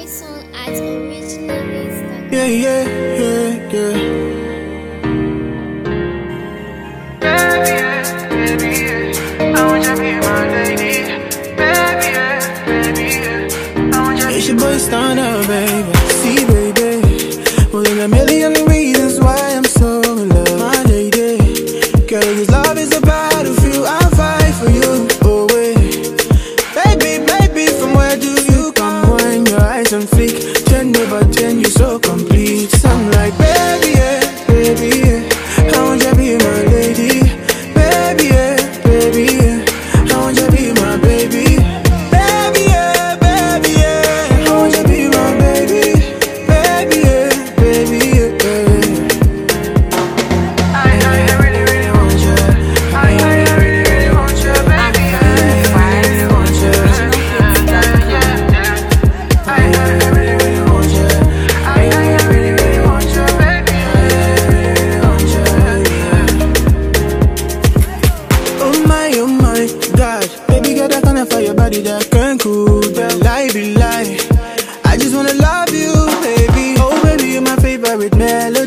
this one at original Instagram. Yeah, yeah, yeah, yeah. Baby, yeah, baby, yeah. I want you to be my lady. Baby, yeah, baby, yeah. I want you to It's your boy Stunner, baby. See, baby, more than a million reasons why I'm so in love, my lady. Girl, this love is a battlefield, I'll fight for you. Oh, wait. Baby, baby, from where do you come? When your eyes on fleek, 10 over 10, you're so complete. So I'm like, baby, yeah, baby, yeah. I want you to be my lady. Baby, yeah, baby, yeah. I want you to be my baby. Baby, yeah, baby, yeah. I want you to be my baby. Baby, yeah, baby, yeah. I really, really want you. I really, really want you, baby. I really want you. I really, really want you. I really, really want you, baby. I really want you. Oh my God, baby girl, that kind of fire body that can cool that lie be lie. I just wanna love you, baby. Oh baby, you're my favorite melody.